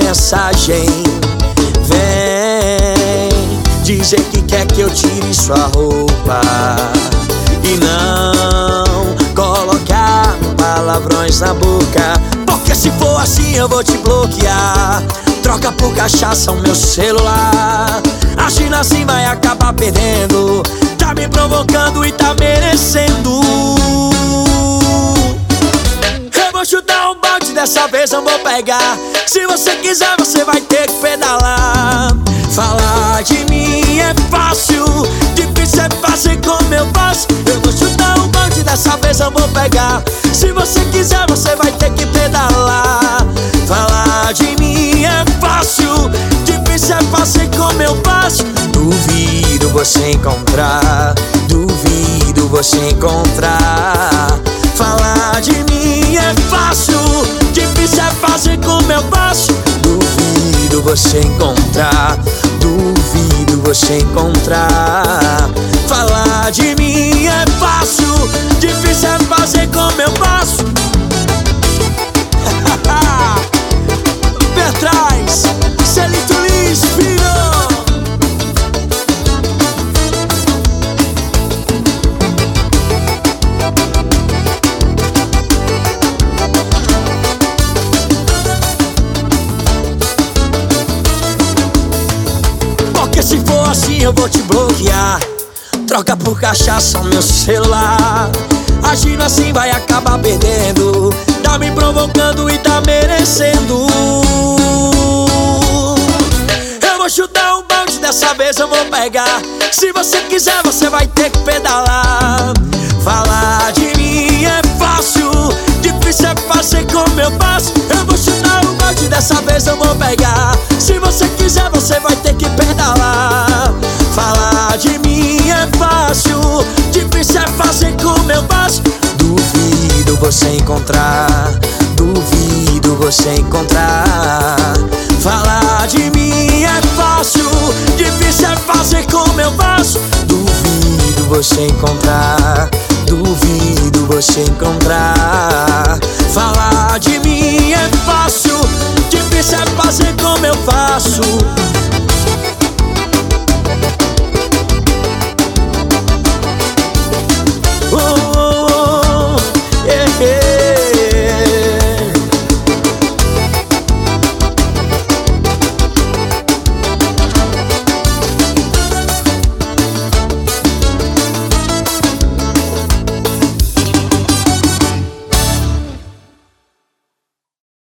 mensagem. Vem dizer que quer que eu tire sua roupa e não colocar palavrões na boca. Porque se for assim eu vou te bloquear. Troca por cachaça o meu celular. Agindo assim vai acabar perdendo. Tá me provocando e tá merecendo. Eu vou chutar um balde, dessa vez eu vou pegar. Se você quiser você vai ter que pedalar. Falar de mim é fácil, difícil é fazer como eu faço. Eu vou chutar um balde, dessa vez eu vou pegar. Se você quiser você vai ter que pedalar. Falar de mim é fácil, difícil é fazer como eu faço. Duvido você encontrar, duvido você encontrar. Falar de mim é fácil, difícil é fazer como eu faço. Duvido você encontrar, duvido você encontrar. Falar de mim é fácil, difícil é fazer como eu faço. Pé atrás, Celito Liz, filho. Porque se for assim eu vou te bloquear. Troca por cachaça o meu celular. Agindo assim vai acabar perdendo. Tá me provocando e tá merecendo. Eu vou chutar um balde, dessa vez eu vou pegar. Se você quiser você vai ter que pedalar. Falar de mim é fácil, difícil é fazer como eu faço. Eu vou chutar um balde, dessa vez eu vou pegar. Se você quiser você vai ter que pedalar. Falar de mim é fácil, difícil é fazer como eu faço. Duvido você encontrar, duvido você encontrar. Falar de mim é fácil, difícil é fazer como eu faço. Duvido você encontrar, duvido você encontrar. Falar de mim é fácil, difícil é fazer como eu faço.